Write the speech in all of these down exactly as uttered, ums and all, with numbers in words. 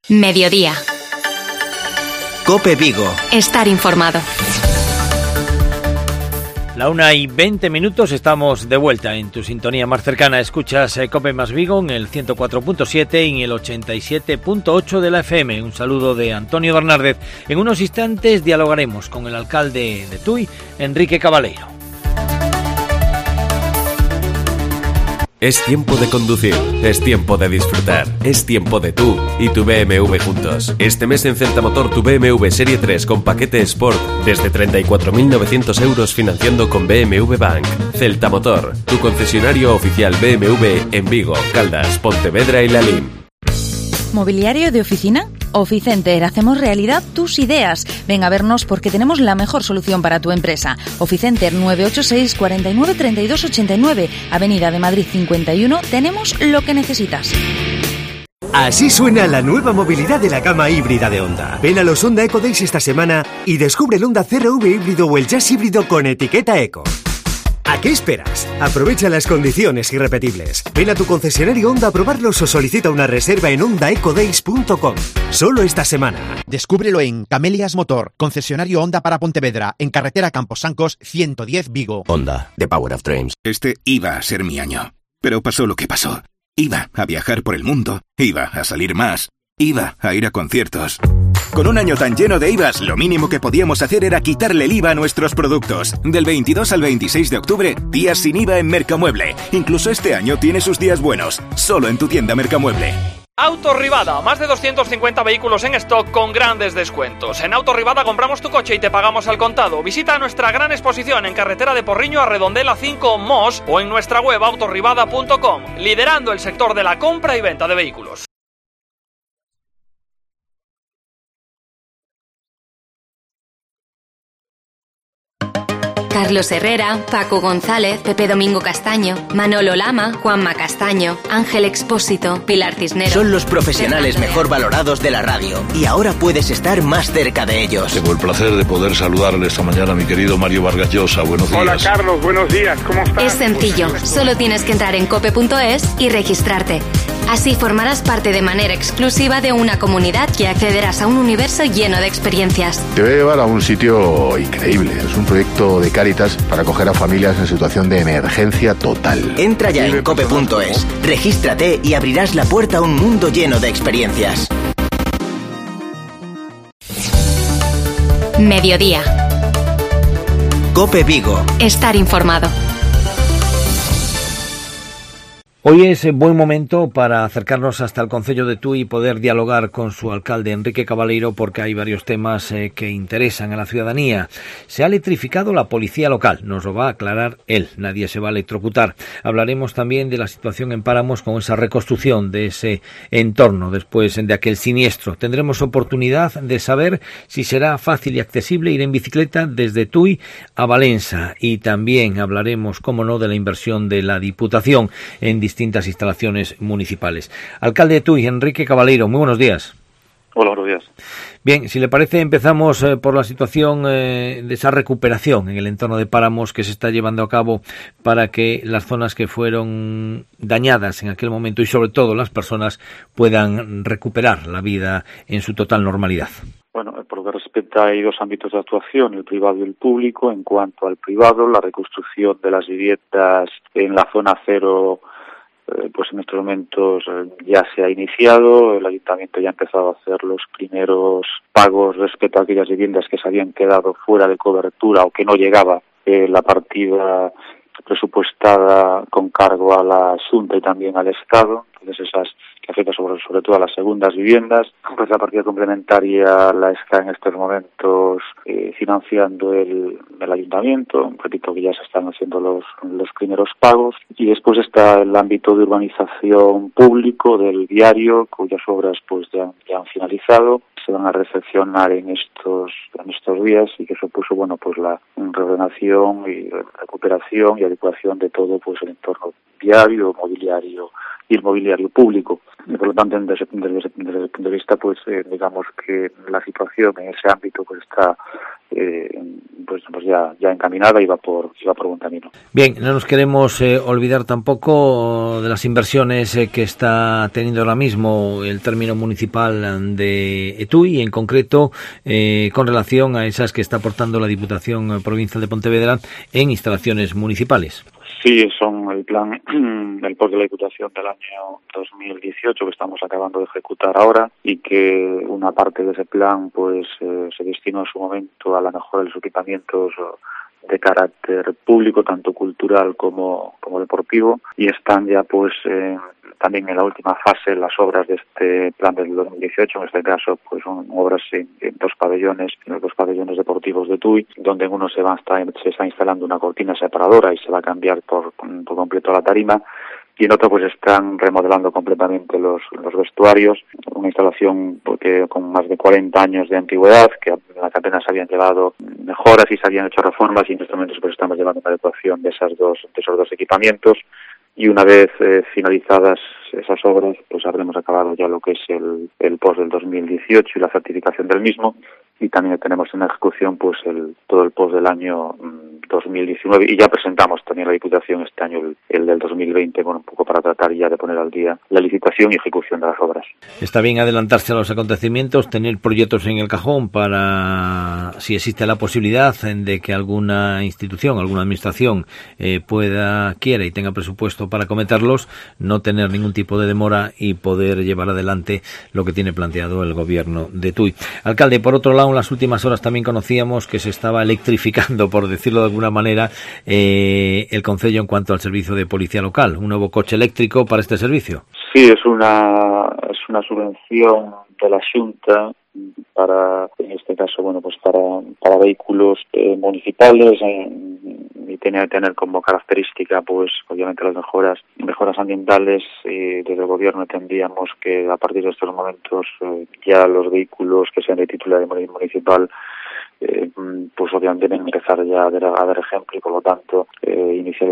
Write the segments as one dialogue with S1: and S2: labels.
S1: Mediodía.
S2: COPE Vigo.
S1: Estar informado.
S3: La una y veinte minutos, estamos de vuelta en tu sintonía más cercana. Escuchas eh, COPE más Vigo en el ciento cuatro punto siete y en el ochenta y siete punto ocho de la F M. Un saludo de Antonio Bernárdez. En unos instantes dialogaremos con el alcalde de Tui, Enrique Cabaleiro.
S4: Es tiempo de conducir, es tiempo de disfrutar, es tiempo de tú y tu B M W juntos. Este mes en Celta Motor tu B M W Serie tres con paquete Sport desde treinta y cuatro mil novecientos euros financiando con B M W Bank. Celta Motor, tu concesionario oficial B M W en Vigo, Caldas, Pontevedra y Lalín.
S5: ¿Mobiliario de oficina? Oficenter, hacemos realidad tus ideas. Ven a vernos porque tenemos la mejor solución para tu empresa. Oficenter nueve ocho seis, cuatro nueve, tres dos ocho nueve, Avenida de Madrid cincuenta y uno. Tenemos lo que necesitas.
S6: Así suena la nueva movilidad de la gama híbrida de Honda. Ven a los Honda Eco Days esta semana y descubre el Honda C R V híbrido o el Jazz híbrido con etiqueta Eco. ¿A qué esperas? Aprovecha las condiciones irrepetibles. Ven a tu concesionario Honda a probarlos o solicita una reserva en honda eco days punto com. Solo esta semana.
S7: Descúbrelo en Camelias Motor, concesionario Honda para Pontevedra, en carretera Camposancos ciento diez Vigo.
S2: Honda, the power of dreams.
S8: Este iba a ser mi año, pero pasó lo que pasó. Iba a viajar por el mundo, iba a salir más, iba a ir a conciertos. Con un año tan lleno de I V As, lo mínimo que podíamos hacer era quitarle el I V A a nuestros productos. Del veintidós al veintiséis de octubre, días sin I V A en Mercamueble. Incluso este año tiene sus días buenos, solo en tu tienda Mercamueble.
S9: Autorribada, más de doscientos cincuenta vehículos en stock con grandes descuentos. En Autorribada compramos tu coche y te pagamos al contado. Visita nuestra gran exposición en carretera de Porriño a Redondela cinco Mos o en nuestra web autorribada punto com, liderando el sector de la compra y venta de vehículos.
S1: Carlos Herrera, Paco González, Pepe Domingo Castaño, Manolo Lama, Juanma Castaño, Ángel Expósito, Pilar Cisneros.
S2: Son los profesionales mejor valorados de la radio y ahora puedes estar más cerca de ellos.
S10: Tengo el placer de poder saludarle esta mañana a mi querido Mario Vargas Llosa. Buenos días.
S11: Hola Carlos, buenos días, ¿cómo estás?
S1: Es sencillo, solo tienes que entrar en cope punto es y registrarte. Así formarás parte de manera exclusiva de una comunidad y accederás a un universo lleno de experiencias.
S10: Te voy a llevar a un sitio increíble. Es un proyecto de Cáritas para acoger a familias en situación de emergencia total.
S2: Entra ya en cope punto es, regístrate y abrirás la puerta a un mundo lleno de experiencias.
S1: Mediodía.
S2: COPE Vigo.
S1: Estar informado.
S3: Hoy es buen momento para acercarnos hasta el concello de Tui y poder dialogar con su alcalde, Enrique Cabaleiro, porque hay varios temas eh, que interesan a la ciudadanía. Se ha electrificado la policía local, nos lo va a aclarar él, nadie se va a electrocutar. Hablaremos también de la situación en Páramos con esa reconstrucción de ese entorno después de aquel siniestro. Tendremos oportunidad de saber si será fácil y accesible ir en bicicleta desde Tui a Valença y también hablaremos, cómo no, de la inversión de la Diputación en distintas distintas instalaciones municipales. Alcalde de Tui, Enrique Cabaleiro, muy buenos días.
S12: Hola, buenos días.
S3: Bien, si le parece, empezamos eh, por la situación eh, de esa recuperación en el entorno de Páramos que se está llevando a cabo para que las zonas que fueron dañadas en aquel momento y sobre todo las personas puedan recuperar la vida en su total normalidad.
S12: Bueno, por lo que respecta, hay dos ámbitos de actuación, el privado y el público. En cuanto al privado, la reconstrucción de las viviendas en la zona cero, eh, pues en estos momentos eh, ya se ha iniciado. El ayuntamiento ya ha empezado a hacer los primeros pagos respecto a aquellas viviendas que se habían quedado fuera de cobertura o que no llegaba eh, la partida presupuestada con cargo a la Xunta y también al Estado. Entonces esas que afecta sobre, sobre todo a las segundas viviendas. Pues la partida complementaria la está en estos momentos eh, financiando el, el ayuntamiento. Repito que ya se están haciendo los, los primeros pagos. Y después está el ámbito de urbanización público del viario, cuyas obras pues ya, ya han finalizado. Se van a recepcionar en estos en estos días y que supuso bueno pues la reordenación y recuperación y adecuación de todo pues el entorno viario, mobiliario y el mobiliario público. Y por lo tanto, desde, desde, desde ese punto de vista, pues eh, digamos que la situación en ese ámbito pues está eh, pues, pues ya, ya encaminada y va por, y va por buen camino.
S3: Bien, no nos queremos eh, olvidar tampoco de las inversiones eh, que está teniendo ahora mismo el término municipal de Etui, y en concreto eh, con relación a esas que está aportando la Diputación Provincial de Pontevedra en instalaciones municipales.
S12: Sí, son el plan, el post de la Diputación del año dos mil dieciocho que estamos acabando de ejecutar ahora, y que una parte de ese plan pues eh, se destinó en su momento a la mejora de los equipamientos de carácter público, tanto cultural como, como deportivo, y están ya pues eh, también en la última fase las obras de este plan del dos mil dieciocho, en este caso pues son obras en, en dos pabellones, en los dos pabellones deportivos de Tui, donde en uno se va a estar, se está instalando una cortina separadora y se va a cambiar por, por completo la tarima, y en otro pues están remodelando completamente los, los vestuarios, una instalación porque con más de cuarenta años de antigüedad, que apenas se habían llevado mejoras y se habían hecho reformas, y en estos momentos pues estamos llevando una adecuación de esas dos, de esos dos equipamientos, y una vez eh, finalizadas esas obras pues habremos acabado ya lo que es el, el post del dos mil dieciocho y la certificación del mismo, y también tenemos en ejecución pues el, todo el post del año mmm, dos mil diecinueve, y ya presentamos también la Diputación este año el, el del dos mil veinte, bueno, un poco para tratar ya de poner al día la licitación y ejecución de las obras.
S3: Está bien adelantarse a los acontecimientos, tener proyectos en el cajón para, si existe la posibilidad de que alguna institución, alguna administración eh, pueda, quiera y tenga presupuesto para acometerlos, no tener ningún tipo de demora y poder llevar adelante lo que tiene planteado el gobierno de Tui. Alcalde, por otro lado, en las últimas horas también conocíamos que se estaba electrificando, por decirlo de alguna manera, eh, el concello en cuanto al servicio de policía local. ¿Un nuevo coche eléctrico para este servicio?
S12: Sí, es una es una subvención de la Xunta para, en este caso, bueno, pues para para vehículos eh, municipales, eh, y tiene que tener como característica, pues, obviamente las mejoras mejoras ambientales, y desde el gobierno entendíamos que a partir de estos momentos eh, ya los vehículos que sean de titularidad municipal Eh, pues obviamente deben empezar ya a dar, a dar ejemplo, y por lo tanto eh, iniciar el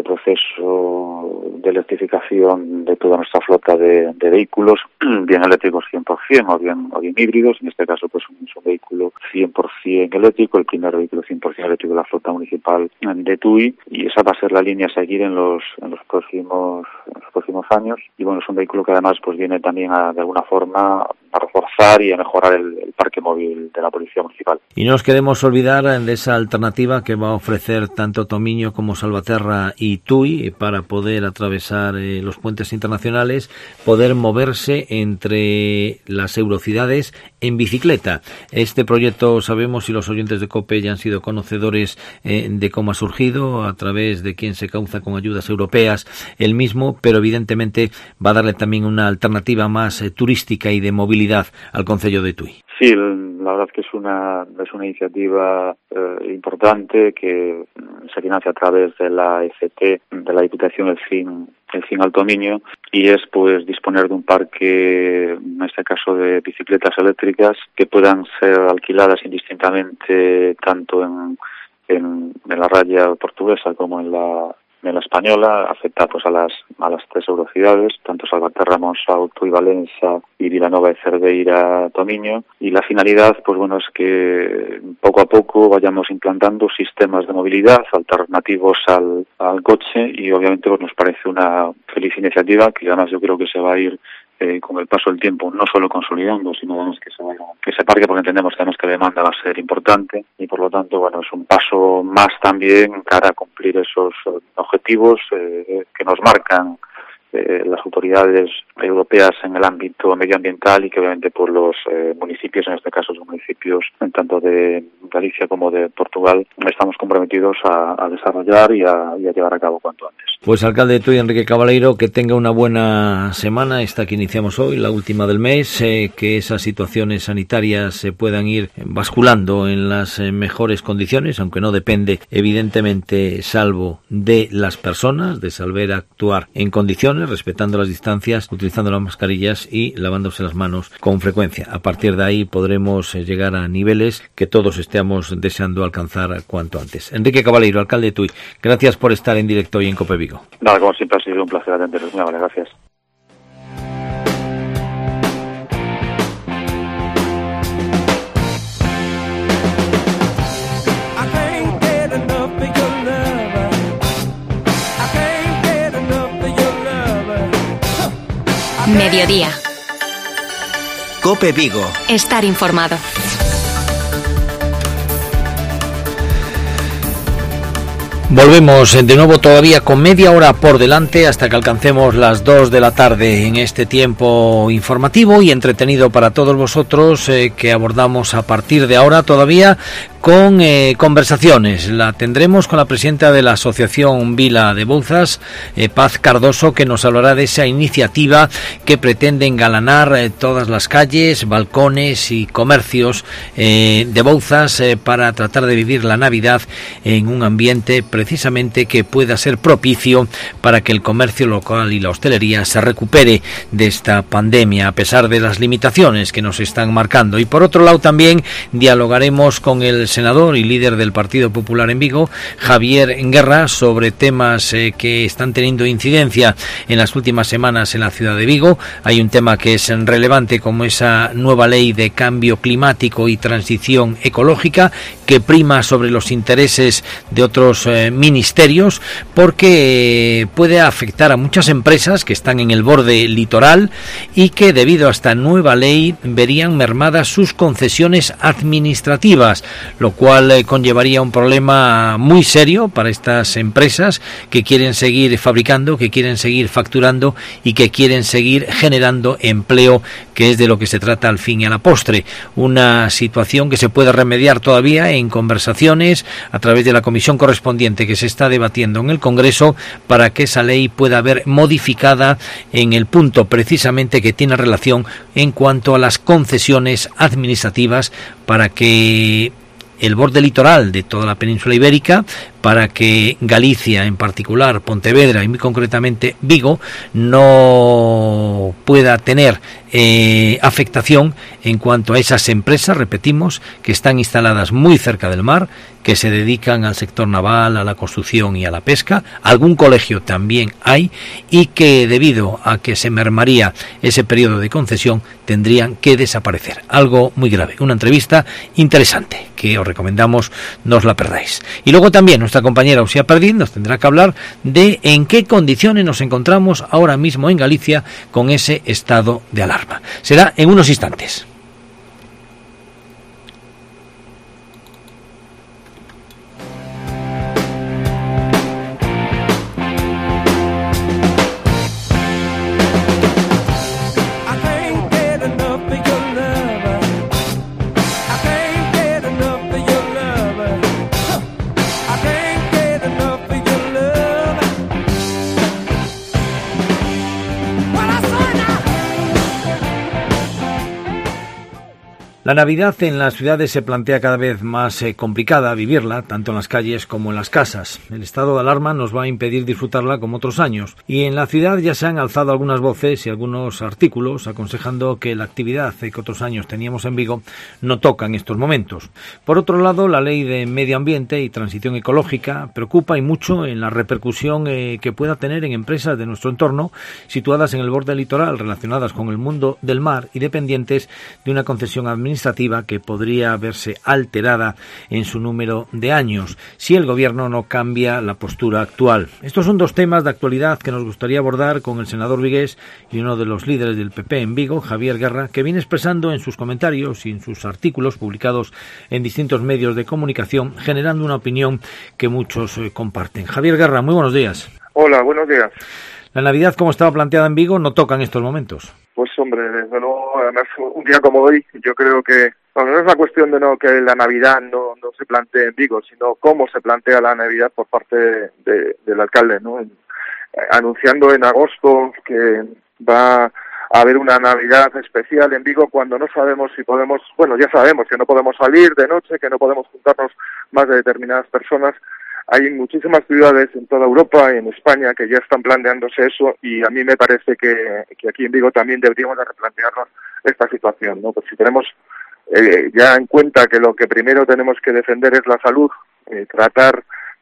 S12: proceso de electrificación de toda nuestra flota de, de vehículos, bien eléctricos cien por ciento o bien, o bien híbridos. En este caso pues un, un vehículo cien por ciento eléctrico, el primer vehículo cien por ciento eléctrico de la flota municipal de Tui, y esa va a ser la línea a seguir en los, en los próximos en los próximos años. Y bueno, es un vehículo que además pues viene también a, de alguna forma a reforzar y a mejorar el, el parque móvil de la Policía Municipal.
S3: Y no nos queremos olvidar de esa alternativa que va a ofrecer tanto Tomiño como Salvaterra y Tui para poder atravesar eh, los puentes internacionales, poder moverse entre las eurocidades en bicicleta. Este proyecto, sabemos, y los oyentes de COPE ya han sido conocedores eh, de cómo ha surgido, a través de quien se causa con ayudas europeas el mismo, pero evidentemente va a darle también una alternativa más eh, turística y de movilidad al concello de Tui.
S12: Sí, la verdad es que es una es una iniciativa eh, importante que se financia a través de la F T, de la Diputación El Fin, El Fin Alto Miño, y es pues disponer de un parque, en este caso de bicicletas eléctricas, que puedan ser alquiladas indistintamente tanto en, en, en la raya portuguesa como en la en la española, afecta pues a las a las tres eurocidades, tanto Salvaterra, Monsaut, Tui, Valença y Vilanova de Cerdeira, Tomiño, y la finalidad pues bueno es que poco a poco vayamos implantando sistemas de movilidad alternativos al, al coche, y obviamente pues nos parece una feliz iniciativa que además yo creo que se va a ir Eh, con el paso del tiempo no solo consolidando, sino además que se vaya, que se parque, porque entendemos que además que la demanda va a ser importante, y por lo tanto bueno es un paso más también cara a cumplir esos objetivos eh, que nos marcan eh, las autoridades europeas en el ámbito medioambiental, y que obviamente por los eh, municipios, en este caso los municipios tanto de Galicia como de Portugal, estamos comprometidos a, a desarrollar y a, y a llevar a cabo cuanto antes.
S3: Pues alcalde de Tui, Enrique Cabaleiro, que tenga una buena semana, esta que iniciamos hoy, la última del mes, eh, que esas situaciones sanitarias se puedan ir basculando en las eh, mejores condiciones, aunque no depende evidentemente salvo de las personas, de saber actuar en condiciones, respetando las distancias, utilizando las mascarillas y lavándose las manos con frecuencia. A partir de ahí podremos eh, llegar a niveles que todos estemos deseando alcanzar cuanto antes. Enrique Cabaleiro, alcalde de Tui, gracias por estar en directo hoy en COPE Vigo.
S12: Nada, como siempre ha sido un placer atenderos. Muy amable, gracias.
S1: mediodía.
S2: COPE Vigo.
S1: Estar informado.
S3: Volvemos de nuevo todavía con media hora por delante hasta que alcancemos las dos de la tarde en este tiempo informativo y entretenido para todos vosotros eh, que abordamos a partir de ahora todavía con eh, conversaciones. La tendremos con la presidenta de la Asociación Vila de Bouzas, eh, Paz Cardoso, que nos hablará de esa iniciativa que pretende engalanar eh, todas las calles, balcones y comercios eh, de Bouzas eh, para tratar de vivir la Navidad en un ambiente precisamente que pueda ser propicio para que el comercio local y la hostelería se recupere de esta pandemia a pesar de las limitaciones que nos están marcando. Y por otro lado también dialogaremos con el senador y líder del Partido Popular en Vigo, Javier Guerra, sobre temas eh, que están teniendo incidencia en las últimas semanas en la ciudad de Vigo. Hay un tema que es relevante como esa nueva ley de cambio climático y transición ecológica que prima sobre los intereses de otros eh, ministerios porque eh, puede afectar a muchas empresas que están en el borde litoral y que debido a esta nueva ley verían mermadas sus concesiones administrativas, lo cual eh, conllevaría un problema muy serio para estas empresas que quieren seguir fabricando, que quieren seguir facturando y que quieren seguir generando empleo, que es de lo que se trata al fin y a la postre. Una situación que se puede remediar todavía en conversaciones a través de la comisión correspondiente que se está debatiendo en el Congreso para que esa ley pueda haber modificada en el punto precisamente que tiene relación en cuanto a las concesiones administrativas para que el borde litoral de toda la península ibérica, para que Galicia, en particular Pontevedra y muy concretamente Vigo, no pueda tener eh, afectación en cuanto a esas empresas, repetimos, que están instaladas muy cerca del mar, que se dedican al sector naval, a la construcción y a la pesca. Algún colegio también hay y que debido a que se mermaría ese periodo de concesión tendrían que desaparecer. Algo muy grave. Una entrevista interesante que os recomendamos no os la perdáis. Y luego también nuestra compañera Uxía Pardín nos tendrá que hablar de en qué condiciones nos encontramos ahora mismo en Galicia con ese estado de alarma. Será en unos instantes. La Navidad en las ciudades se plantea cada vez más eh, complicada vivirla, tanto en las calles como en las casas. El estado de alarma nos va a impedir disfrutarla como otros años. Y en la ciudad ya se han alzado algunas voces y algunos artículos aconsejando que la actividad que otros años teníamos en Vigo no toca en estos momentos. Por otro lado, la ley de medio ambiente y transición ecológica preocupa y mucho en la repercusión eh, que pueda tener en empresas de nuestro entorno situadas en el borde litoral, relacionadas con el mundo del mar y dependientes de una concesión administrativa administrativa que podría verse alterada en su número de años si el gobierno no cambia la postura actual. Estos son dos temas de actualidad que nos gustaría abordar con el senador vigués y uno de los líderes del P P en Vigo, Javier Guerra, que viene expresando en sus comentarios y en sus artículos publicados en distintos medios de comunicación, generando una opinión que muchos eh, comparten. Javier Guerra, muy buenos días.
S11: Hola, buenos días.
S3: La Navidad, como estaba planteada en Vigo, no toca en estos momentos.
S11: Pues hombre, desde luego, además un día como hoy, yo creo que bueno, no es la cuestión de no que la Navidad no, no se plantee en Vigo, sino cómo se plantea la Navidad por parte de, de, del alcalde, ¿no? En, eh, anunciando en agosto que va a haber una Navidad especial en Vigo cuando no sabemos si podemos, bueno, ya sabemos que no podemos salir de noche, que no podemos juntarnos más de determinadas personas. Hay muchísimas ciudades en toda Europa y en España que ya están planteándose eso y a mí me parece que, que aquí en Vigo también deberíamos de replantearnos esta situación, ¿no? Pues si tenemos eh, ya en cuenta que lo que primero tenemos que defender es la salud, eh, tratar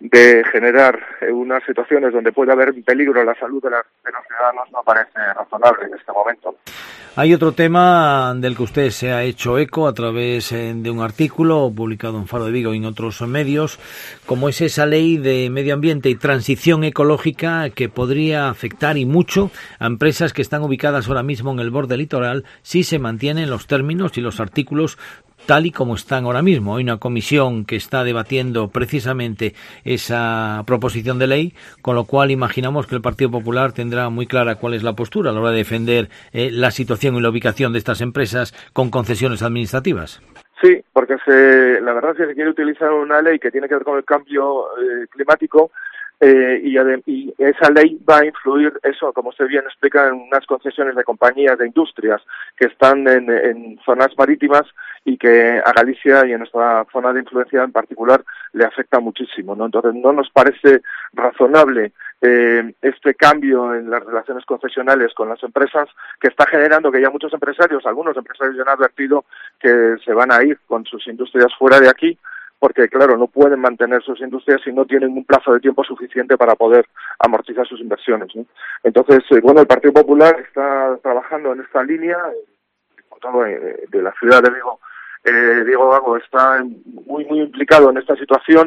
S11: de generar unas situaciones donde puede haber peligro la salud de, la, de los ciudadanos no parece razonable en este momento.
S3: Hay otro tema del que usted se ha hecho eco a través de un artículo publicado en Faro de Vigo y en otros medios, como es esa ley de medio ambiente y transición ecológica que podría afectar y mucho a empresas que están ubicadas ahora mismo en el borde litoral si se mantienen los términos y los artículos tal y como están ahora mismo. Hay una comisión que está debatiendo precisamente esa proposición de ley, con lo cual imaginamos que el Partido Popular tendrá muy clara cuál es la postura a la hora de defender eh, la situación y la ubicación de estas empresas con concesiones administrativas.
S11: Sí, porque se, la verdad es que se quiere utilizar una ley que tiene que ver con el cambio eh, climático eh, y, y esa ley va a influir, eso, como usted bien explica, en unas concesiones de compañías, de industrias que están en, en zonas marítimas y que a Galicia y en nuestra zona de influencia en particular le afecta muchísimo, ¿no? Entonces no nos parece razonable eh, este cambio en las relaciones concesionales con las empresas que está generando que ya muchos empresarios, algunos empresarios ya han advertido que se van a ir con sus industrias fuera de aquí, porque claro, no pueden mantener sus industrias si no tienen un plazo de tiempo suficiente para poder amortizar sus inversiones, ¿no? Entonces, eh, bueno, el Partido Popular está trabajando en esta línea, por todo eh, de la ciudad de Vigo. Eh, Diego Gago está muy muy implicado en esta situación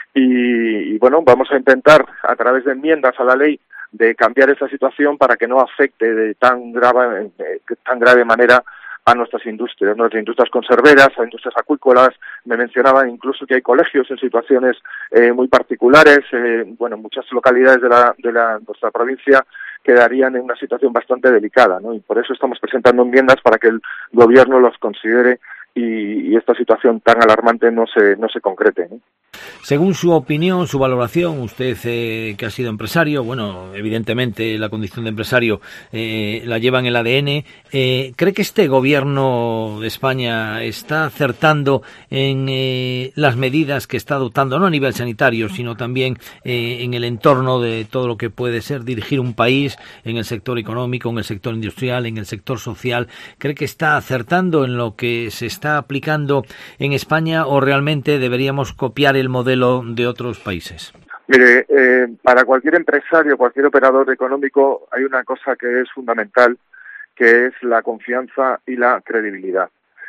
S11: y, y bueno, vamos a intentar a través de enmiendas a la ley de cambiar esa situación para que no afecte de tan grave de tan grave manera a nuestras industrias, nuestras industrias conserveras, a industrias acuícolas. Me mencionaban incluso que hay colegios en situaciones eh, muy particulares, eh, bueno, muchas localidades de la de la nuestra provincia quedarían en una situación bastante delicada, ¿no? Y por eso estamos presentando enmiendas para que el gobierno los considere y, y esta situación tan alarmante no se no se concrete, ¿no?
S3: Según su opinión, su valoración, usted eh, que ha sido empresario, bueno, evidentemente la condición de empresario eh, la lleva en el A D N, eh, ¿cree que este gobierno de España está acertando en eh, las medidas que está adoptando, no a nivel sanitario, sino también eh, en el entorno de todo lo que puede ser dirigir un país en el sector económico, en el sector industrial, en el sector social? ¿Cree que está acertando en lo que se está aplicando en España o realmente deberíamos copiar el modelo de otros países?
S11: Mire, eh, para cualquier empresario, cualquier operador económico, hay una cosa que es fundamental, que es la confianza y la credibilidad.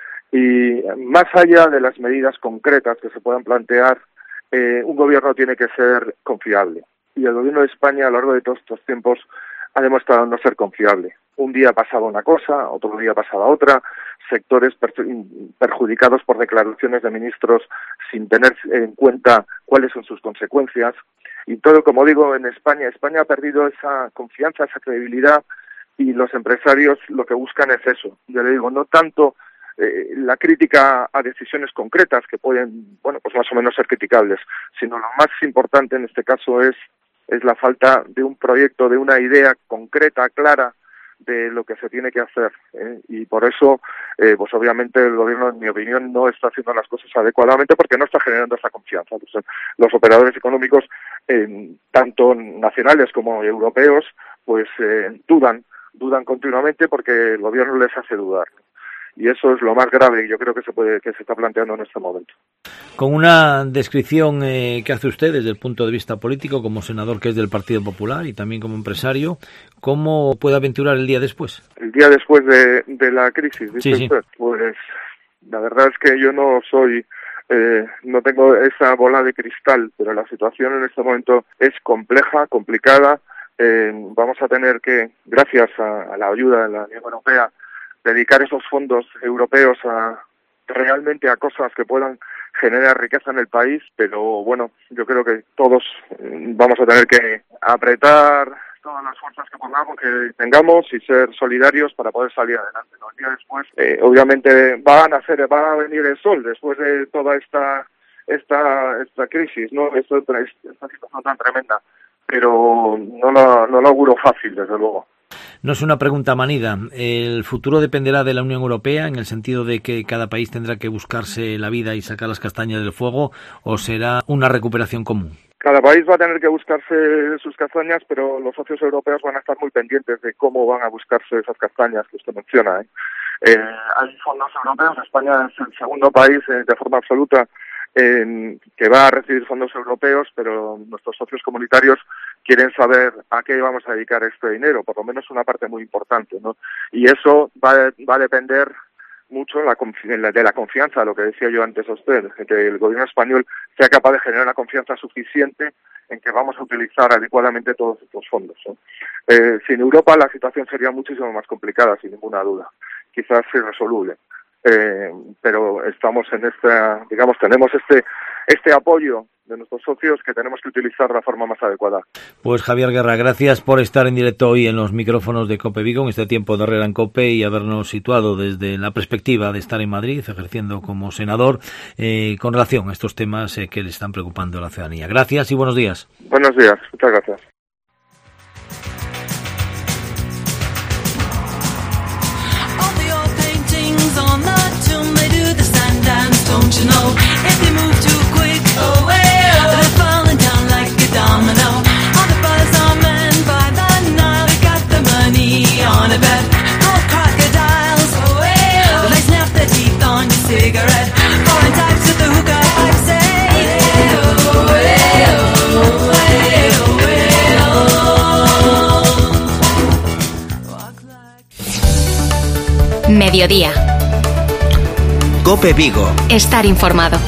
S11: Y más allá de las medidas concretas que se puedan plantear, eh, un gobierno tiene que ser confiable. Y el gobierno de España, a lo largo de todos estos tiempos, ha demostrado no ser confiable. Un día pasaba una cosa, otro día pasaba otra, sectores perjudicados por declaraciones de ministros sin tener en cuenta cuáles son sus consecuencias. Y todo, como digo, en España, España ha perdido esa confianza, esa credibilidad, y los empresarios lo que buscan es eso. Yo le digo, no tanto eh, la crítica a decisiones concretas que pueden, bueno, pues más o menos ser criticables, sino lo más importante en este caso es es la falta de un proyecto, de una idea concreta, clara, de lo que se tiene que hacer, ¿eh? Y por eso, eh, pues obviamente el gobierno, en mi opinión, no está haciendo las cosas adecuadamente porque no está generando esa confianza. Pues, los operadores económicos, eh, tanto nacionales como europeos, pues eh, dudan, dudan continuamente porque el gobierno les hace dudar. Y eso es lo más grave, yo creo que se puede que se está planteando en este momento.
S3: Con una descripción eh, que hace usted desde el punto de vista político, como senador que es del Partido Popular y también como empresario, ¿cómo puede aventurar el día después?
S11: El día después de, de la crisis, dice
S3: sí,
S11: usted.
S3: Sí.
S11: Pues la verdad es que yo no soy, eh, no tengo esa bola de cristal, pero la situación en este momento es compleja, complicada. Eh, vamos a tener que, gracias a, a la ayuda de la Unión Europea, dedicar esos fondos europeos a realmente a cosas que puedan generar riqueza en el país, pero bueno, yo creo que todos vamos a tener que apretar todas las fuerzas que pongamos, que tengamos y ser solidarios para poder salir adelante, ¿no? El día después, eh, obviamente van a hacer, va a venir el sol después de toda esta esta esta crisis, ¿no? Esta, esta situación tan tremenda, pero no lo, no lo auguro fácil, desde luego.
S3: No es una pregunta manida. El futuro dependerá de la Unión Europea en el sentido de que cada país tendrá que buscarse la vida y sacar las castañas del fuego, ¿o será una recuperación común?
S11: Cada país va a tener que buscarse sus castañas, pero los socios europeos van a estar muy pendientes de cómo van a buscarse esas castañas que usted menciona, ¿eh? Eh, hay fondos europeos. España es el segundo país eh, de forma absoluta eh, que va a recibir fondos europeos, pero nuestros socios comunitarios quieren saber a qué vamos a dedicar este dinero, por lo menos una parte muy importante, ¿no? Y eso va, va a depender mucho la, de la confianza, lo que decía yo antes a usted, que el gobierno español sea capaz de generar una confianza suficiente en que vamos a utilizar adecuadamente todos estos fondos, ¿no? Eh, sin Europa la situación sería muchísimo más complicada, sin ninguna duda, quizás irresoluble, eh, pero estamos en esta, digamos, tenemos este este apoyo de nuestros socios que tenemos que utilizar de la forma más adecuada.
S3: Pues Javier Guerra, gracias por estar en directo hoy en los micrófonos de COPE Vigo en este tiempo de Herrera en COPE y habernos situado desde la perspectiva de estar en Madrid, ejerciendo como senador, eh, con relación a estos temas eh, que le están preocupando a la ciudadanía. Gracias y buenos días.
S11: Buenos días, muchas gracias.
S1: Mediodía.
S2: COPE Vigo.
S1: Estar informado.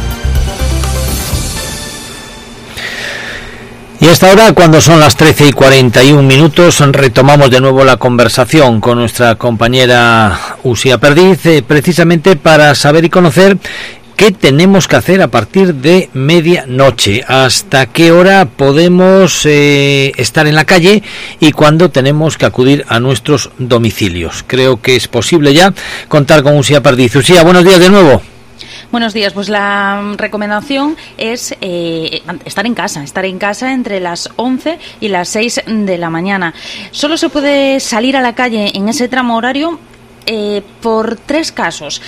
S3: Y hasta ahora, cuando son las trece y cuarenta y un minutos, retomamos de nuevo la conversación con nuestra compañera Uxía Perdiz, eh, precisamente para saber y conocer qué tenemos que hacer a partir de medianoche, hasta qué hora podemos eh, estar en la calle y cuándo tenemos que acudir a nuestros domicilios. Creo que es posible ya contar con Uxía Perdiz. Uxía, buenos días de nuevo.
S5: Buenos días, pues la recomendación es eh, estar en casa, estar en casa entre las once y las seis de la mañana. Solo se puede salir a la calle en ese tramo horario Eh, por tres casos,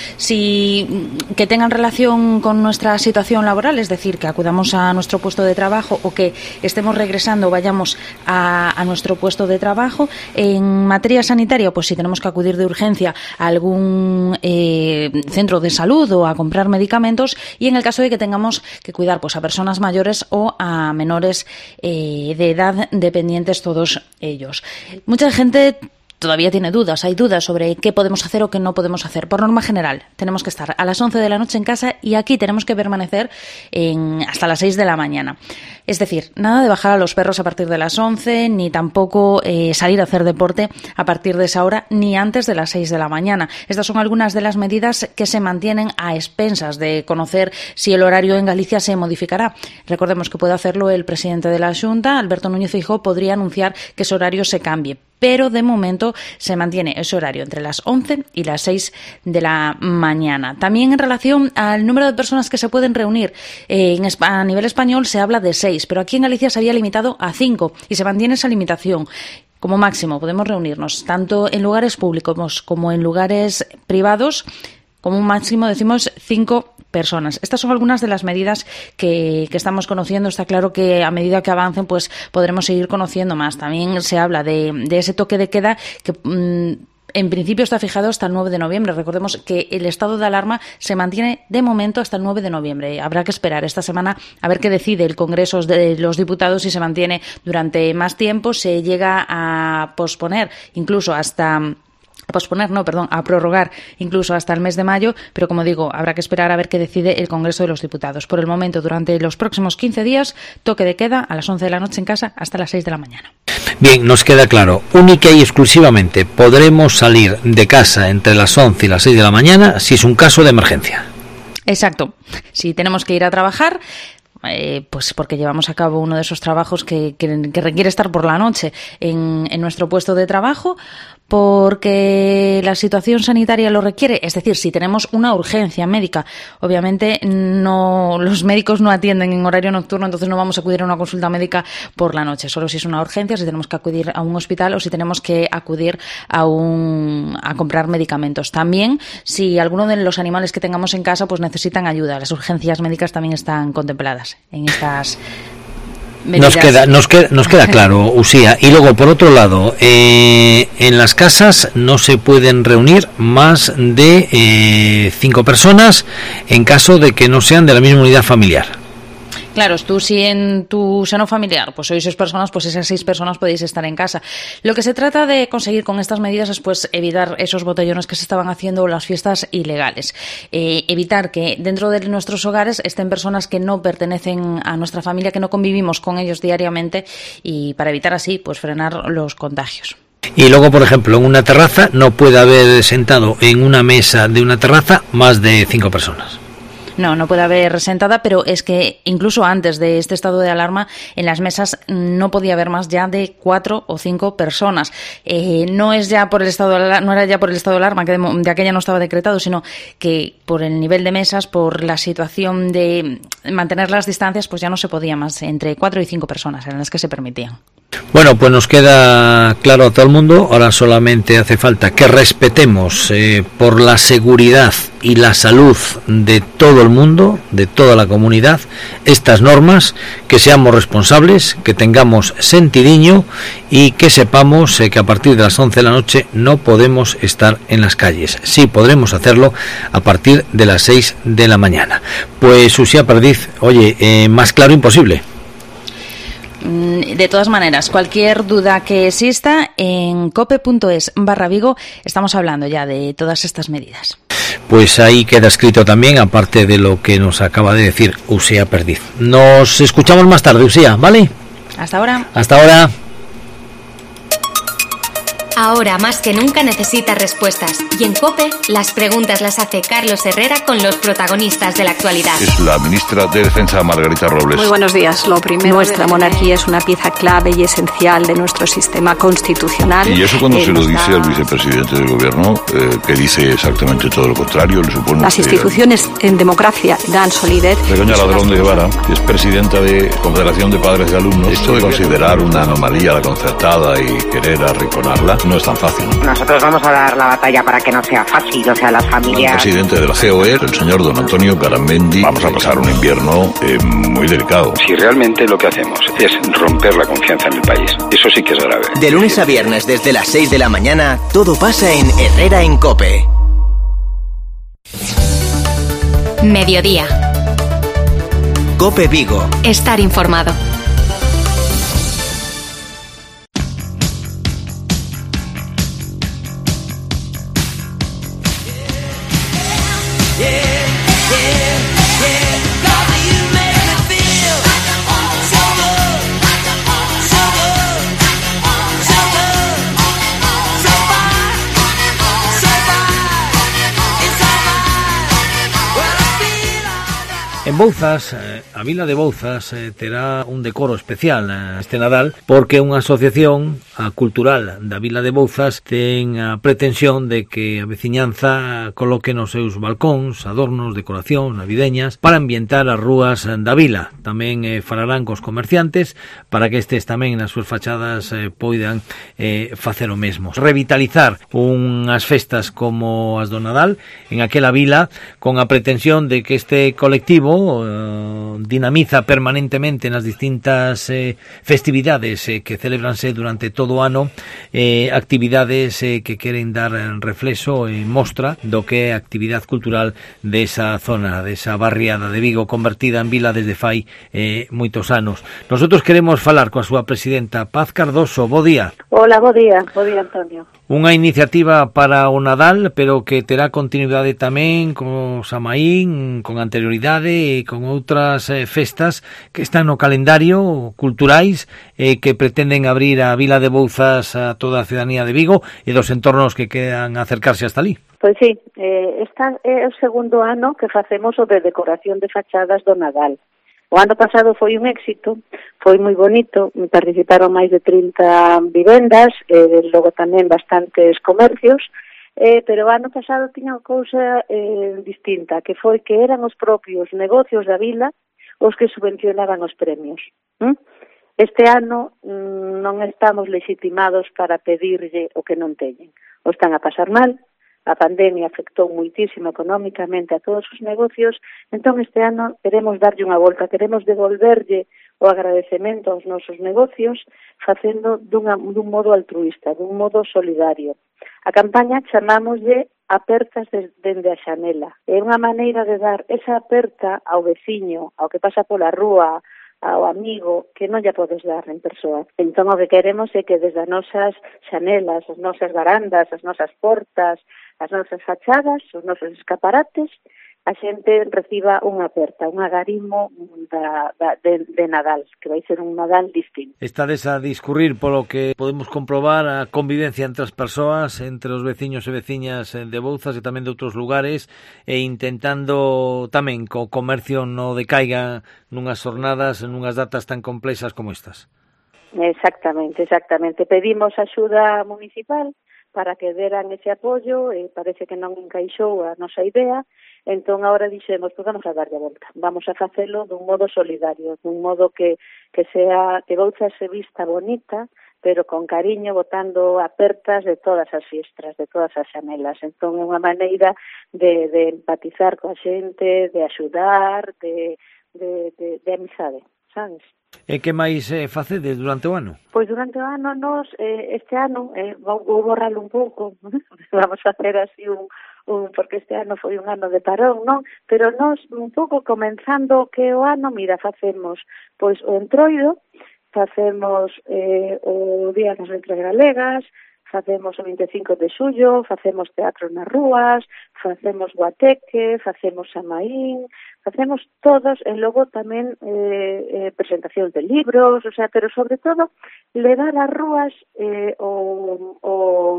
S5: si que tengan relación con nuestra situación laboral, es decir, que acudamos a nuestro puesto de trabajo o que estemos regresando, vayamos a, a nuestro puesto de trabajo. En materia sanitaria, pues si tenemos que acudir de urgencia a algún eh, centro de salud o a comprar medicamentos, y en el caso de que tengamos que cuidar pues a personas mayores o a menores eh, de edad dependientes, todos ellos. Mucha gente todavía tiene dudas, hay dudas sobre qué podemos hacer o qué no podemos hacer. Por norma general, tenemos que estar a las once de la noche en casa y aquí tenemos que permanecer en, hasta las seis de la mañana. Es decir, nada de bajar a los perros a partir de las once, ni tampoco eh, salir a hacer deporte a partir de esa hora, ni antes de las seis de la mañana. Estas son algunas de las medidas que se mantienen a expensas de conocer si el horario en Galicia se modificará. Recordemos que puede hacerlo el presidente de la Xunta, Alberto Núñez Feijóo, podría anunciar que ese horario se cambie, pero de momento se mantiene ese horario entre las once y las seis de la mañana. También en relación al número de personas que se pueden reunir, eh, en, a nivel español se habla de seis, pero aquí en Galicia se había limitado a cinco y se mantiene esa limitación. Como máximo podemos reunirnos tanto en lugares públicos como en lugares privados. Como un máximo decimos cinco personas. Estas son algunas de las medidas que, que estamos conociendo. Está claro que a medida que avancen pues podremos seguir conociendo más. También se habla de, de ese toque de queda que mmm, en principio está fijado hasta el nueve de noviembre. Recordemos que el estado de alarma se mantiene de momento hasta el nueve de noviembre. Habrá que esperar esta semana a ver qué decide el Congreso de los Diputados, si se mantiene durante más tiempo, se llega a posponer incluso hasta... A posponer, no, perdón, a prorrogar incluso hasta el mes de mayo, pero como digo, habrá que esperar a ver qué decide el Congreso de los Diputados. Por el momento, durante los próximos quince días, toque de queda a las once de la noche en casa hasta las seis de la mañana.
S3: Bien, nos queda claro, única y exclusivamente podremos salir de casa entre las once y las seis de la mañana si es un caso de emergencia.
S5: Exacto. Si tenemos que ir a trabajar, Eh, pues porque llevamos a cabo uno de esos trabajos que, que, que requiere estar por la noche en, en nuestro puesto de trabajo, porque la situación sanitaria lo requiere, es decir, si tenemos una urgencia médica. Obviamente no, los médicos no atienden en horario nocturno, entonces no vamos a acudir a una consulta médica por la noche, solo si es una urgencia, si tenemos que acudir a un hospital o si tenemos que acudir a un a comprar medicamentos. También si alguno de los animales que tengamos en casa pues necesitan ayuda, las urgencias médicas también están contempladas en estas
S3: Nos queda, nos queda, nos queda claro, Usía. Y luego, por otro lado, eh, en las casas no se pueden reunir más de eh, cinco personas en caso de que no sean de la misma unidad familiar.
S5: Claro, tú si en tu seno familiar pues sois seis personas, pues esas seis personas podéis estar en casa. Lo que se trata de conseguir con estas medidas es pues evitar esos botellones que se estaban haciendo o las fiestas ilegales. Eh, evitar que dentro de nuestros hogares estén personas que no pertenecen a nuestra familia, que no convivimos con ellos diariamente, y para evitar así pues frenar los contagios.
S3: Y luego, por ejemplo, en una terraza no puede haber sentado en una mesa de una terraza más de cinco personas.
S5: No, no puede haber sentada, pero es que incluso antes de este estado de alarma, en las mesas no podía haber más ya de cuatro o cinco personas. Eh, no es ya por el estado de, no era ya por el estado de alarma, que de, de aquella no estaba decretado, sino que por el nivel de mesas, por la situación de mantener las distancias, pues ya no se podía más. Entre cuatro y cinco personas eran las que se permitían.
S3: Bueno, pues nos queda claro a todo el mundo. Ahora solamente hace falta que respetemos eh, por la seguridad y la salud de todo el mundo, de toda la comunidad, estas normas, que seamos responsables, que tengamos sentidiño y que sepamos eh, que a partir de las once de la noche no podemos estar en las calles. Sí podremos hacerlo a partir de las seis de la mañana. Pues Usía Perdiz, oye, eh, más claro imposible.
S5: De todas maneras, cualquier duda que exista, en cope.es barra Vigo estamos hablando ya de todas estas medidas.
S3: Pues ahí queda escrito también, aparte de lo que nos acaba de decir Usía Perdiz. Nos escuchamos más tarde, Usía, ¿vale?
S5: Hasta ahora.
S3: Hasta ahora.
S1: Ahora más que nunca necesitas respuestas. Y en COPE, las preguntas las hace Carlos Herrera con los protagonistas de la actualidad.
S13: Es la ministra de Defensa, Margarita Robles.
S14: Muy buenos días. Lo primero, nuestra monarquía es una pieza clave y esencial de nuestro sistema constitucional.
S13: Y eso cuando
S14: eh,
S13: se lo dice da... al vicepresidente del gobierno, eh, que dice exactamente todo lo contrario, le supone...
S14: Las instituciones que... en democracia dan solidez.
S13: Begoña Ladrón de Guevara, que es presidenta de Confederación de Padres de Alumnos. Esto de considerar una anomalía la concertada y querer arrinconarla no es tan fácil.
S15: Nosotros vamos a dar la batalla para que no sea fácil, o sea, las familias...
S13: El presidente de la C O E, el señor don Antonio Garamendi, vamos a pasar un invierno eh, muy delicado.
S16: Si realmente lo que hacemos es romper la confianza en el país, eso sí que es grave.
S2: De lunes a viernes desde las seis de la mañana, todo pasa en Herrera en COPE.
S1: Mediodía.
S2: COPE Vigo.
S1: Estar informado.
S3: En Bouzas, eh, a Vila de Bouzas eh, terá un decoro especial eh, este Nadal, porque unha asociación a cultural da Vila de Bouzas ten a pretensión de que a veciñanza coloque nos seus balcóns, adornos, decoracións navideñas para ambientar as rúas da vila. Tamén eh, falarán cos comerciantes para que estes tamén nas súas fachadas eh, poidan eh, facer o mesmo. Revitalizar unhas festas como as do Nadal en aquela vila con a pretensión de que este colectivo Uh, dinamiza permanentemente nas distintas eh, festividades eh, que celebranse durante todo o ano, eh, actividades eh, que queren dar reflexo e mostra do que é a actividade cultural desa zona, desa barriada de Vigo, convertida en vila desde fai eh, moitos anos. Nosotros queremos falar coa súa presidenta, Paz Cardoso. Bo día.
S17: Hola, bo día, bo día, Antonio.
S3: Unha iniciativa para o Nadal, pero que terá continuidade tamén con Samaín, con anterioridade e con outras eh, festas que están no calendario culturais eh, que pretenden abrir a Vila de Bouzas a toda a ciudadanía de Vigo e dos entornos que quedan acercarse hasta ali.
S17: Pois sí, eh, esta é o segundo ano que facemos o de decoración de fachadas do Nadal. O ano pasado foi un éxito, foi moi bonito, participaron máis de trinta vivendas, e logo tamén bastantes comercios, eh, pero o ano pasado tiña unha cousa eh, distinta, que foi que eran os propios negocios da vila os que subvencionaban os premios. ¿Mm? Este ano mm, non estamos legitimados para pedirlle o que non teñen. O están a pasar mal, a pandemia afectou muitísimo económicamente a todos os negocios, entón este ano queremos darlle unha volta, queremos devolverlle o agradecemento aos nosos negocios facendo dunha, dun modo altruista, dun modo solidario. A campaña chamámoslle Apertas dende a xanela. É unha maneira de dar esa aperta ao veciño, ao que pasa pola rúa, ao amigo, que non lla podes dar en persoa. Entón o que queremos é que desde as nosas xanelas, as nosas barandas, as nosas portas, as nosas fachadas, os nosos escaparates, a xente reciba unha aperta, un agarimo da, da, de, de Nadal, que vai ser un Nadal distinto.
S3: Estades a discurrir polo que podemos comprobar a convivencia entre as persoas, entre os veciños e veciñas de Bouzas e tamén de outros lugares, e intentando tamén que o comercio non decaiga nunhas jornadas, nunhas datas tan complexas como estas.
S17: Exactamente, exactamente. Pedimos axuda municipal para que deran ese apoio e parece que non encaixou a nosa idea. Entón, agora dixemos, pues vamos a darlle a volta. Vamos a facelo dun modo solidario, dun modo que, que sea, que Bouzas se vista bonita, pero con cariño, botando apertas de todas as fiestras, de todas as xanelas. Entón, é unha maneira de, de empatizar coa xente, de axudar, de, de, de, de amizade, sabes?
S3: E que máis eh, facedes durante o ano?
S17: Pois durante o ano, nos, eh, este ano, eh, vou, vou borralo un pouco, vamos a hacer así un, un, porque este ano foi un ano de parón, non? Pero nos, un pouco comenzando que o ano, mira, facemos, pois o entroido, facemos eh, o Día das Letras Galegas, facemos o vinte e cinco de xullo, facemos teatro nas rúas, facemos guateque, facemos samaín, facemos todos, e logo tamén eh, eh, presentacións de libros, o sea, pero sobre todo levar ás rúas eh, o, o,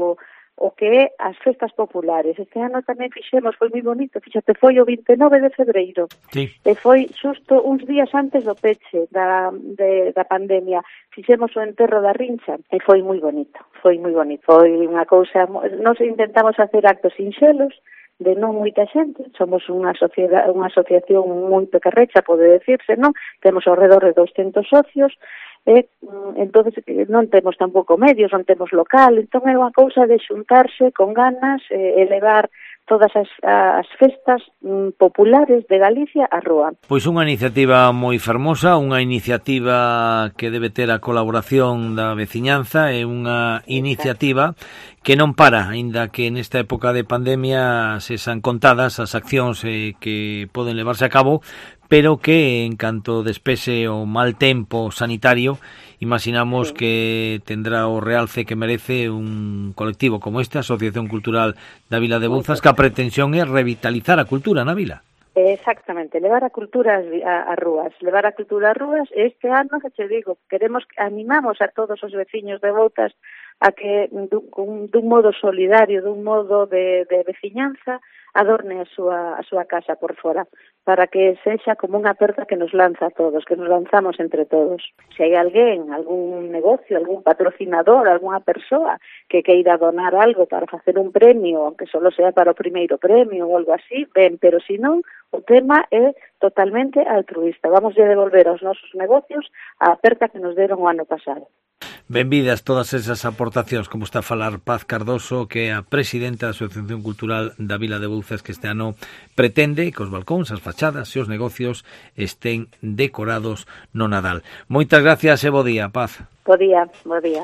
S17: o que é as festas populares. Este ano tamén fixemos, foi moi bonito, fíxate, foi o vinte e nove de febreiro,
S3: sí.
S17: E foi xusto uns días antes do peche da, de, da pandemia. Fixemos o enterro da Rincha e foi moi bonito, foi moi bonito. Foi unha cousa, nos intentamos facer actos sinxelos, de non moita xente, somos unha sociedade, unha asociación moi pequerrecha, pode decirse, non? Temos ao redor de doscentos socios, e entonces non temos tampouco medios, non temos local, entón é unha cousa de xuntarse con ganas e elevar todas as, as festas mm, populares de Galicia á rúa.
S3: Pois unha iniciativa moi fermosa, unha iniciativa que debe ter a colaboración da veciñanza, é unha iniciativa que non para, aínda que nesta época de pandemia se san contadas as accións eh, que poden levarse a cabo, pero que en canto despese o mal tempo sanitario, imaginamos sí. que tendrá o realce que merece un colectivo como este, Asociación Cultural da Vila de Bouzas, que a pretensión é revitalizar a cultura na vila.
S17: Exactamente, levar a cultura a, a rúas, levar a cultura a rúas. Este ano, que te digo, queremos, animamos a todos os veciños de Bouzas a que dun, dun modo solidario, dun modo de, de veciñanza, adorne a súa, a súa casa por fora, para que sexa como unha aperta que nos lanza a todos, que nos lanzamos entre todos. Se hai alguén, algún negocio, algún patrocinador, algunha persoa que queira donar algo para facer un premio, aunque solo sea para o primeiro premio ou algo así, ben, pero se non, o tema é totalmente altruista. Vamos a devolver aos nosos negocios a aperta que nos deron o ano pasado.
S3: Benvidas todas esas aportacións, como está a falar Paz Cardoso, que é a presidenta da Asociación Cultural da Vila de Bouzas, que este ano pretende que os balcóns, as fachadas e os negocios estén decorados no Nadal. Moitas gracias e bo día, Paz.
S17: Bo día, bo día.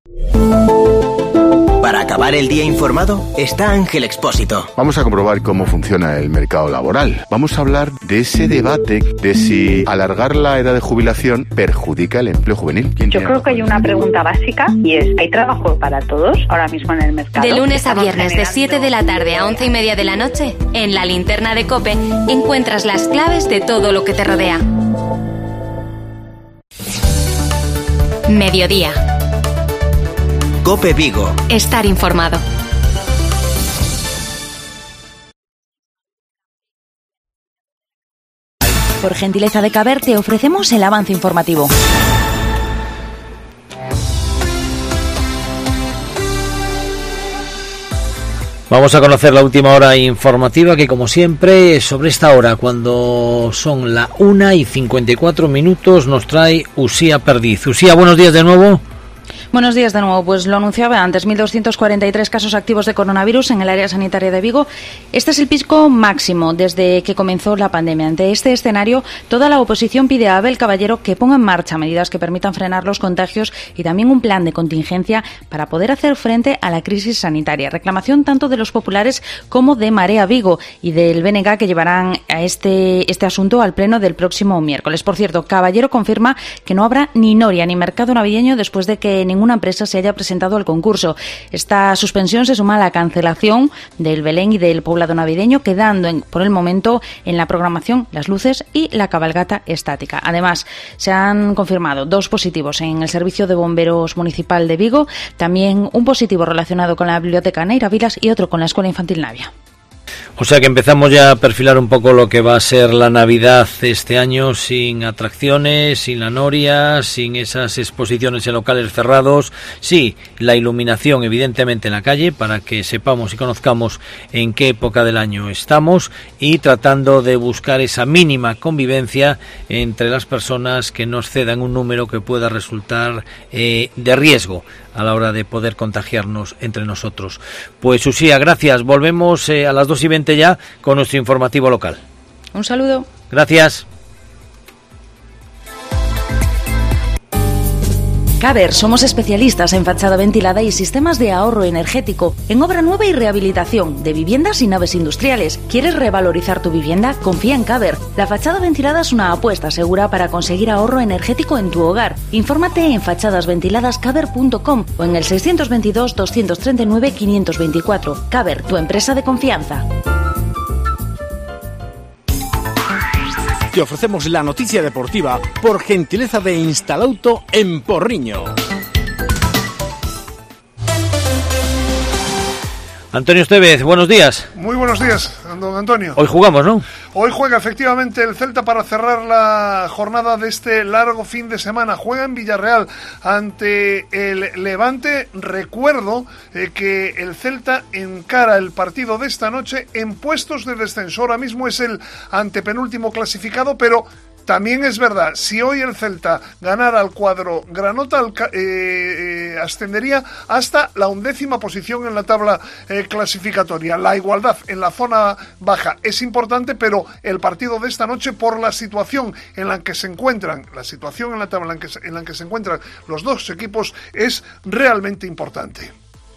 S2: Para acabar el día informado está Ángel Expósito.
S10: Vamos a comprobar cómo funciona el mercado laboral. Vamos a hablar de ese debate de si alargar la edad de jubilación perjudica el empleo juvenil.
S18: Yo creo que hay una pregunta básica y es, ¿hay trabajo para todos ahora mismo en el mercado?
S1: De lunes a viernes de siete de la tarde a once y media de la noche, en la linterna de COPE encuentras las claves de todo lo que te rodea. Mediodía.
S2: COPE Vigo.
S1: Estar informado.
S5: Por gentileza de Caber te ofrecemos el avance informativo.
S3: Vamos a conocer la última hora informativa que, como siempre, sobre esta hora, cuando son la una y cincuenta y cuatro minutos, nos trae Usía Perdiz. Usía, buenos días de nuevo.
S5: Buenos días de nuevo. Pues lo anunciaba antes, mil doscientos cuarenta y tres casos activos de coronavirus en el área sanitaria de Vigo. Este es el pico máximo desde que comenzó la pandemia. Ante este escenario, toda la oposición pide a Abel Caballero que ponga en marcha medidas que permitan frenar los contagios y también un plan de contingencia para poder hacer frente a la crisis sanitaria. Reclamación tanto de los populares como de Marea Vigo y del B N G que llevarán a este, este asunto al pleno del próximo miércoles. Por cierto, Caballero confirma que no habrá ni noria ni mercado navideño después de que ninguna empresa se haya presentado al concurso. Esta suspensión se suma a la cancelación del Belén y del poblado navideño, quedando en, por el momento en la programación las luces y la cabalgata estática. Además, se han confirmado dos positivos en el Servicio de Bomberos Municipal de Vigo, también un positivo relacionado con la Biblioteca Neira Vilas y otro con la Escuela Infantil Navia.
S3: O sea que empezamos ya a perfilar un poco lo que va a ser la Navidad este año, sin atracciones, sin la noria, sin esas exposiciones en locales cerrados. Sí, la iluminación evidentemente en la calle para que sepamos y conozcamos en qué época del año estamos y tratando de buscar esa mínima convivencia entre las personas que no excedan un número que pueda resultar eh, de riesgo a la hora de poder contagiarnos entre nosotros. Pues Usía, gracias. Volvemos eh, a las dos y veinte ya con nuestro informativo local.
S5: Un saludo.
S3: Gracias.
S5: Caber, somos especialistas en fachada ventilada y sistemas de ahorro energético, en obra nueva y rehabilitación de viviendas y naves industriales. ¿Quieres revalorizar tu vivienda? Confía en Caber. La fachada ventilada es una apuesta segura para conseguir ahorro energético en tu hogar. Infórmate en fachades ventiladas caber punto com o en el seiscientos veintidós, doscientos treinta y nueve, quinientos veinticuatro. Caber, tu empresa de confianza.
S19: Te ofrecemos la noticia deportiva por gentileza de Instalauto en Porriño.
S3: Antonio Estevez, buenos días.
S20: Muy buenos días, don Antonio.
S3: Hoy jugamos, ¿no?
S20: Hoy juega efectivamente el Celta para cerrar la jornada de este largo fin de semana. Juega en Villarreal ante el Levante. Recuerdo eh, que el Celta encara el partido de esta noche en puestos de descenso. Ahora mismo es el antepenúltimo clasificado, pero también es verdad, si hoy el Celta ganara al cuadro granota, eh, eh, ascendería hasta la undécima posición en la tabla eh, clasificatoria. La igualdad en la zona baja es importante, pero el partido de esta noche, por la situación en la que se encuentran, la situación en la tabla en, que se, en la que se encuentran los dos equipos, es realmente importante.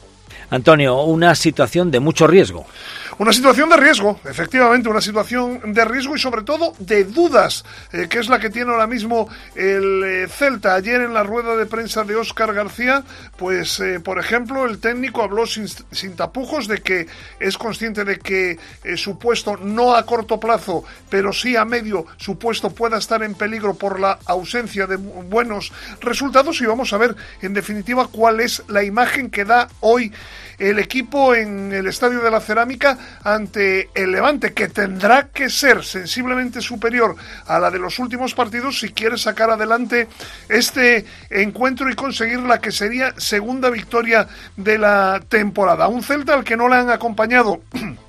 S3: Antonio, una situación de mucho riesgo.
S20: Una situación de riesgo, efectivamente, una situación de riesgo y sobre todo de dudas, eh, que es la que tiene ahora mismo el eh, Celta. Ayer en la rueda de prensa de Óscar García, pues eh, por ejemplo, el técnico habló sin, sin tapujos de que es consciente de que eh, su puesto, no a corto plazo, pero sí a medio, su puesto pueda estar en peligro por la ausencia de buenos resultados, y vamos a ver en definitiva cuál es la imagen que da hoy el equipo en el Estadio de la Cerámica ante el Levante, que tendrá que ser sensiblemente superior a la de los últimos partidos si quiere sacar adelante este encuentro y conseguir la que sería segunda victoria de la temporada. Un Celta al que no le han acompañado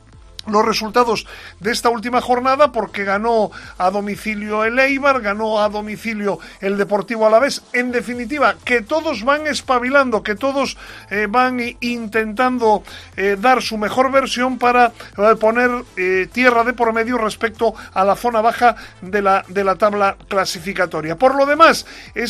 S20: los resultados de esta última jornada, porque ganó a domicilio el Eibar, ganó a domicilio el Deportivo Alavés. En definitiva, que todos van espabilando, que todos eh, van intentando eh, dar su mejor versión para eh, poner eh, tierra de por medio respecto a la zona baja de la, de la tabla clasificatoria. Por lo demás,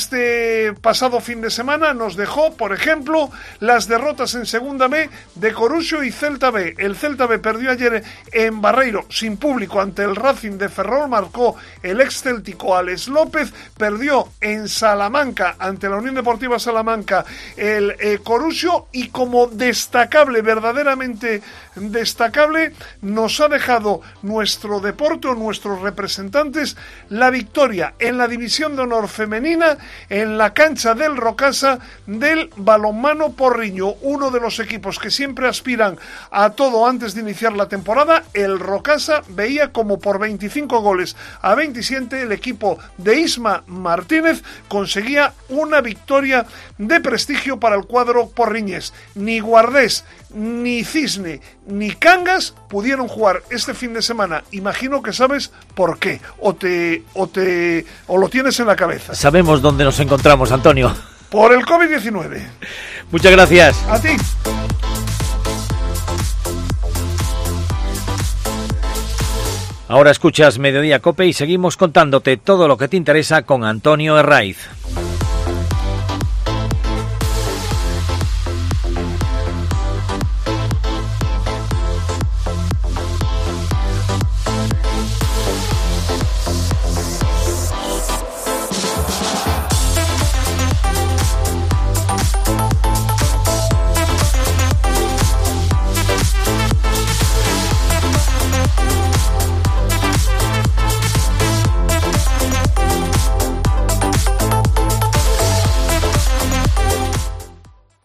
S20: este pasado fin de semana nos dejó, por ejemplo, las derrotas en Segunda B de Coruxo y Celta B. El Celta B perdió ayer en Barreiro sin público ante el Racing de Ferrol, marcó el ex céltico Alex López. Perdió en Salamanca ante la Unión Deportiva Salamanca el eh, Coruxo, y como destacable, verdaderamente destacable, nos ha dejado nuestro deporte o nuestros representantes la victoria en la División de Honor femenina en la cancha del Rocasa del Balonmano Porriño, uno de los equipos que siempre aspiran a todo antes de iniciar la temporada. El Rocasa veía como por veinticinco goles a veintisiete el equipo de Isma Martínez conseguía una victoria de prestigio para el cuadro porriñés. Ni Guardés, ni Cisne, ni Cangas pudieron jugar este fin de semana. Imagino que sabes por qué, o te o te o lo tienes en la cabeza.
S3: Sabemos dónde nos encontramos, Antonio.
S20: por el COVID diecinueve.
S3: Muchas gracias.
S20: A ti.
S3: Ahora escuchas Mediodía COPE y seguimos contándote todo lo que te interesa con Antonio Herraiz.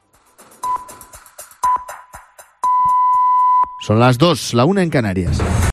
S7: Son las dos, la una en Canarias.